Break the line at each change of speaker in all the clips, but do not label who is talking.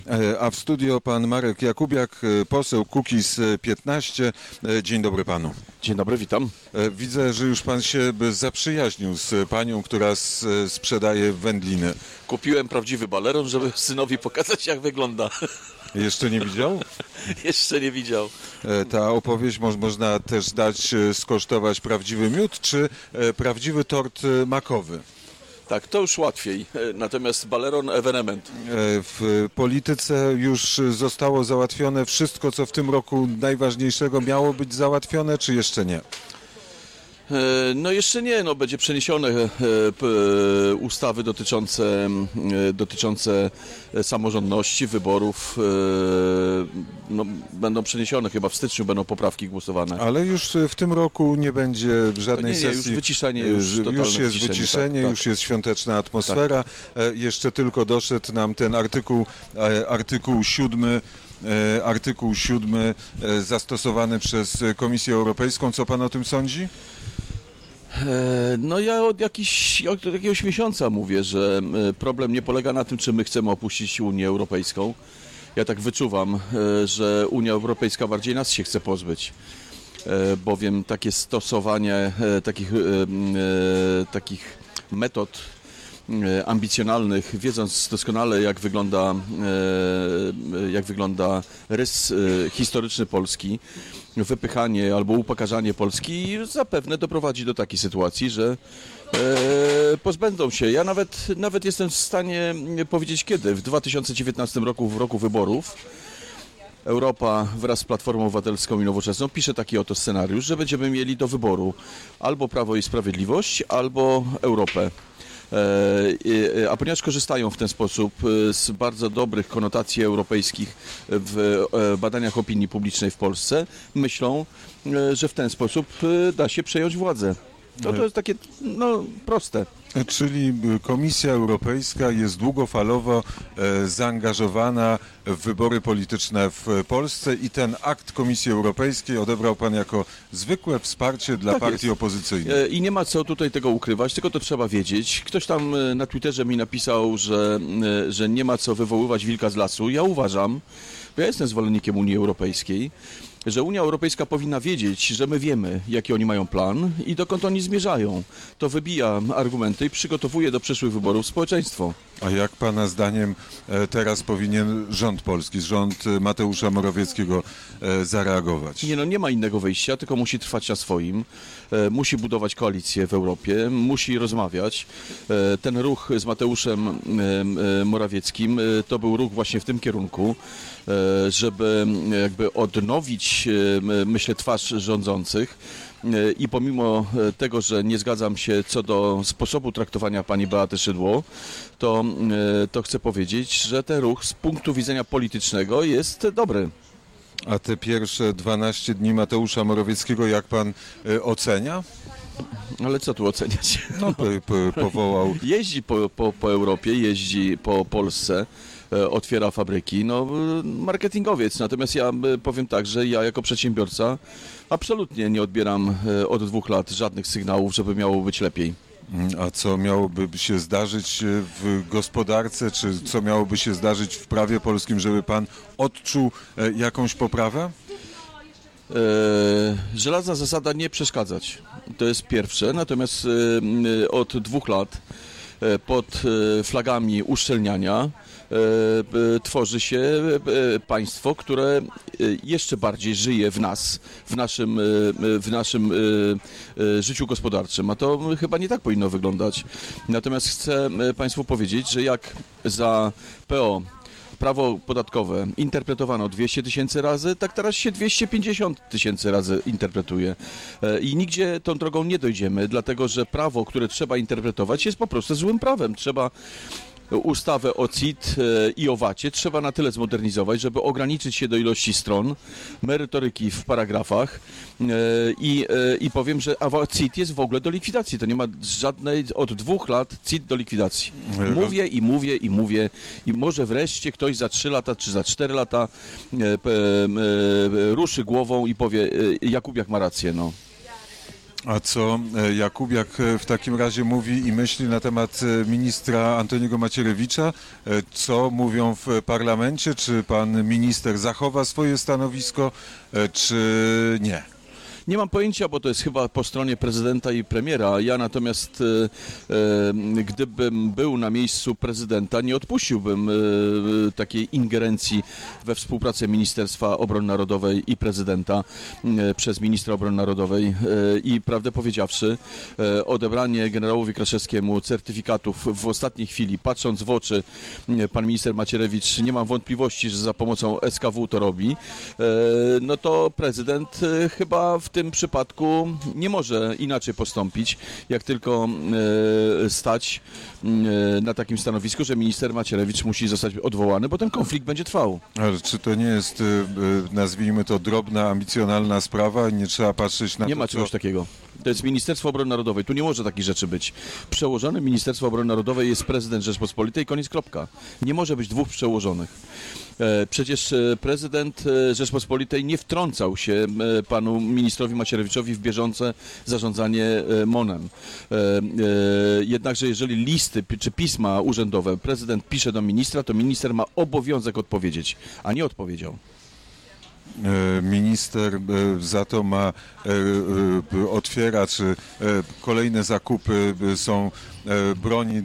A w studio pan Marek Jakubiak, poseł Kukiz 15. Dzień dobry panu.
Dzień dobry, witam.
Widzę, że już pan się zaprzyjaźnił z panią, która sprzedaje wędliny.
Kupiłem prawdziwy baleron, żeby synowi pokazać, jak wygląda.
Jeszcze nie widział?
Jeszcze nie widział.
Ta opowieść można też dać skosztować prawdziwy miód, czy prawdziwy tort makowy?
Tak, to już łatwiej, natomiast baleron ewenement.
W polityce już zostało załatwione wszystko, co w tym roku najważniejszego miało być załatwione, czy jeszcze nie?
No jeszcze nie, będzie przeniesione ustawy dotyczące samorządności, wyborów, będą przeniesione, chyba w styczniu będą poprawki głosowane.
Ale już w tym roku nie będzie żadnej sesji.
Już wyciszenie,
już jest wyciszenie,
tak.
Już jest świąteczna atmosfera. Tak. Jeszcze tylko doszedł nam ten artykuł 7. Artykuł 7 zastosowany przez Komisję Europejską. Co pan o tym sądzi?
No ja od jakiegoś miesiąca mówię, że problem nie polega na tym, czy my chcemy opuścić Unię Europejską. Ja tak wyczuwam, że Unia Europejska bardziej nas się chce pozbyć, bowiem takie stosowanie takich metod ambicjonalnych, wiedząc doskonale, jak wygląda rys historyczny Polski, wypychanie albo upokarzanie Polski zapewne doprowadzi do takiej sytuacji, że pozbędą się. Ja nawet jestem w stanie powiedzieć kiedy. W 2019 roku, w roku wyborów, Europa wraz z Platformą Obywatelską i Nowoczesną pisze taki oto scenariusz, że będziemy mieli do wyboru albo Prawo i Sprawiedliwość, albo Europę. A ponieważ korzystają w ten sposób z bardzo dobrych konotacji europejskich w badaniach opinii publicznej w Polsce, myślą, że w ten sposób da się przejąć władzę. To jest takie proste.
Czyli Komisja Europejska jest długofalowo zaangażowana w wybory polityczne w Polsce i ten akt Komisji Europejskiej odebrał pan jako zwykłe wsparcie dla partii opozycyjnych.
I nie ma co tutaj tego ukrywać, tylko to trzeba wiedzieć. Ktoś tam na Twitterze mi napisał, że nie ma co wywoływać wilka z lasu. Ja uważam, bo ja jestem zwolennikiem Unii Europejskiej, że Unia Europejska powinna wiedzieć, że my wiemy, jaki oni mają plan i dokąd oni zmierzają. To wybija argumenty i przygotowuje do przyszłych wyborów społeczeństwo.
A jak pana zdaniem teraz powinien rząd polski, rząd Mateusza Morawieckiego zareagować?
Nie ma innego wyjścia, tylko musi trwać na swoim. Musi budować koalicję w Europie, musi rozmawiać. Ten ruch z Mateuszem Morawieckim to był ruch właśnie w tym kierunku, żeby jakby odnowić, myślę, twarz rządzących. I pomimo tego, że nie zgadzam się co do sposobu traktowania pani Beaty Szydło, to chcę powiedzieć, że ten ruch z punktu widzenia politycznego jest dobry.
A te pierwsze 12 dni Mateusza Morawieckiego jak pan ocenia?
Ale co tu oceniać?
Powołał...
Jeździ po Europie, jeździ po Polsce, otwiera fabryki, marketingowiec. Natomiast ja powiem tak, że ja jako przedsiębiorca absolutnie nie odbieram od 2 lat żadnych sygnałów, żeby miało być lepiej.
A co miałoby się zdarzyć w gospodarce, czy co miałoby się zdarzyć w prawie polskim, żeby pan odczuł jakąś poprawę?
Żelazna zasada nie przeszkadzać. To jest pierwsze. Natomiast od 2 lat pod flagami uszczelniania tworzy się państwo, które jeszcze bardziej żyje w nas, w naszym życiu gospodarczym, a to chyba nie tak powinno wyglądać. Natomiast chcę państwu powiedzieć, że jak za PO prawo podatkowe interpretowano 200 000 razy, tak teraz się 250 000 razy interpretuje. I nigdzie tą drogą nie dojdziemy, dlatego że prawo, które trzeba interpretować, jest po prostu złym prawem. Trzeba ustawę o CIT i o VAT-ie trzeba na tyle zmodernizować, żeby ograniczyć się do ilości stron, merytoryki w paragrafach i powiem, że CIT jest w ogóle do likwidacji. To nie ma żadnej, od 2 lat CIT do likwidacji. Mówię i może wreszcie ktoś za 3 lata czy za 4 lata ruszy głową i powie, Jakubiak ma rację, no.
A co Jakubiak w takim razie mówi i myśli na temat ministra Antoniego Macierewicza? Co mówią w parlamencie? Czy pan minister zachowa swoje stanowisko, czy nie?
Nie mam pojęcia, bo to jest chyba po stronie prezydenta i premiera. Ja natomiast, gdybym był na miejscu prezydenta, nie odpuściłbym takiej ingerencji we współpracę Ministerstwa Obrony Narodowej i prezydenta przez ministra obrony narodowej. I prawdę powiedziawszy, odebranie generałowi Kraszewskiemu certyfikatów w ostatniej chwili, patrząc w oczy pan minister Macierewicz, nie mam wątpliwości, że za pomocą SKW to robi, no to prezydent chyba w tym przypadku nie może inaczej postąpić, jak tylko stać na takim stanowisku, że minister Macierewicz musi zostać odwołany, bo ten konflikt będzie trwał.
Ale czy to nie jest, nazwijmy to, drobna, ambicjonalna sprawa? Nie trzeba patrzeć na
Nie
to,
ma czegoś takiego. To jest Ministerstwo Obrony Narodowej. Tu nie może takich rzeczy być. Przełożonym Ministerstwa Obrony Narodowej jest prezydent Rzeczpospolitej, koniec, kropka. Nie może być dwóch przełożonych. Przecież prezydent Rzeczpospolitej nie wtrącał się panu ministrowi Macierewiczowi w bieżące zarządzanie MON-em. Jednakże jeżeli listy czy pisma urzędowe prezydent pisze do ministra, to minister ma obowiązek odpowiedzieć, a nie odpowiedział.
Minister za to otwiera, czy kolejne zakupy są broni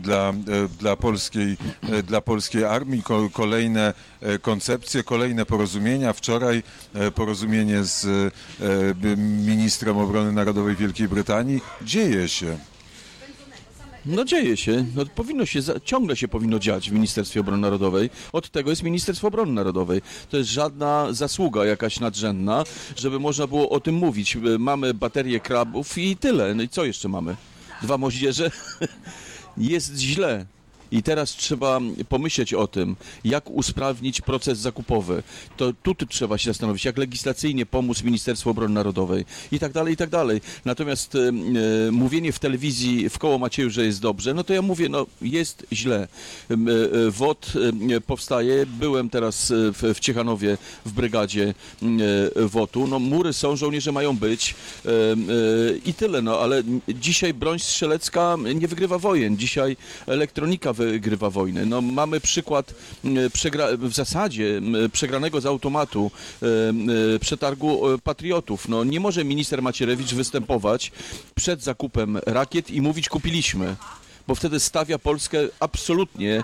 dla polskiej armii, kolejne koncepcje, kolejne porozumienia. Wczoraj porozumienie z ministrem obrony narodowej Wielkiej Brytanii. Dzieje się.
No dzieje się, no ciągle się powinno dziać w Ministerstwie Obrony Narodowej. Od tego jest Ministerstwo Obrony Narodowej. To jest żadna zasługa jakaś nadrzędna, żeby można było o tym mówić. Mamy baterię krabów i tyle. No i co jeszcze mamy? 2 moździerze? Jest źle. I teraz trzeba pomyśleć o tym, jak usprawnić proces zakupowy. To tu trzeba się zastanowić, jak legislacyjnie pomóc Ministerstwu Obrony Narodowej i tak dalej, i tak dalej. Natomiast mówienie w telewizji w koło Macieju, że jest dobrze, no to ja mówię, no jest źle. WOT powstaje. Byłem teraz w Ciechanowie w brygadzie WOT-u. No mury są, żołnierze mają być i tyle, no ale dzisiaj broń strzelecka nie wygrywa wojen. Dzisiaj elektronika wygrywa wojnę. No, mamy przykład w zasadzie przegranego z automatu przetargu patriotów. No, nie może minister Macierewicz występować przed zakupem rakiet i mówić kupiliśmy, bo wtedy stawia Polskę absolutnie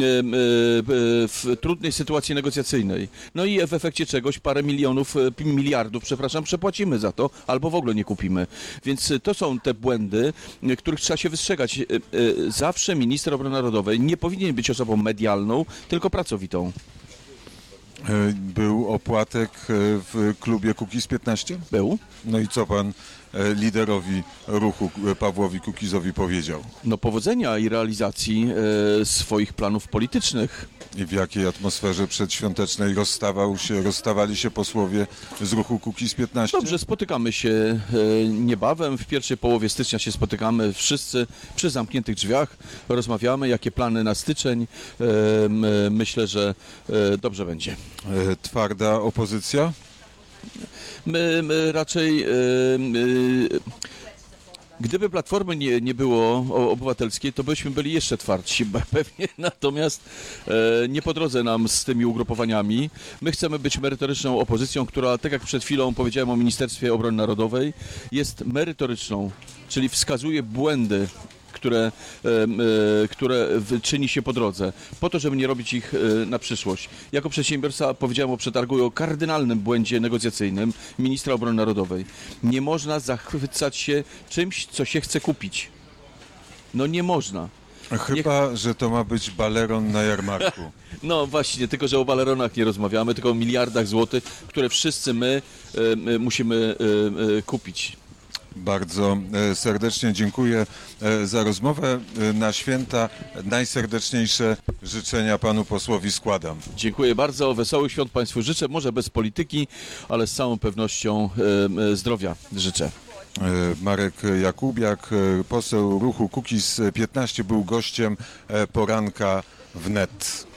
w trudnej sytuacji negocjacyjnej. No i w efekcie czegoś parę miliardów, przepłacimy za to, albo w ogóle nie kupimy. Więc to są te błędy, których trzeba się wystrzegać. Zawsze minister obrony narodowej nie powinien być osobą medialną, tylko pracowitą.
Był opłatek w klubie Kukiz 15?
Był.
No i co pan liderowi ruchu Pawłowi Kukizowi powiedział?
No powodzenia i realizacji swoich planów politycznych.
I w jakiej atmosferze przedświątecznej rozstawali się posłowie z ruchu Kukiz 15?
Dobrze, spotykamy się niebawem. W pierwszej połowie stycznia się spotykamy wszyscy przy zamkniętych drzwiach. Rozmawiamy, jakie plany na styczeń. Myślę, że dobrze będzie.
Twarda opozycja?
My raczej... Gdyby Platformy nie było obywatelskiej, to byśmy byli jeszcze twardsi pewnie, natomiast nie po drodze nam z tymi ugrupowaniami. My chcemy być merytoryczną opozycją, która, tak jak przed chwilą powiedziałem o Ministerstwie Obrony Narodowej, jest merytoryczną, czyli wskazuje błędy, które czyni się po drodze, po to, żeby nie robić ich na przyszłość. Jako przedsiębiorca powiedziałem o przetargu i o kardynalnym błędzie negocjacyjnym ministra obrony narodowej. Nie można zachwycać się czymś, co się chce kupić. No nie można.
Chyba, że to ma być baleron na jarmarku.
No właśnie, tylko że o baleronach nie rozmawiamy, tylko o miliardach złotych, które wszyscy my musimy kupić.
Bardzo serdecznie dziękuję za rozmowę. Na święta najserdeczniejsze życzenia panu posłowi składam.
Dziękuję bardzo. Wesołych świąt państwu życzę. Może bez polityki, ale z całą pewnością zdrowia życzę.
Marek Jakubiak, poseł ruchu Kukiz 15, był gościem poranka wnet.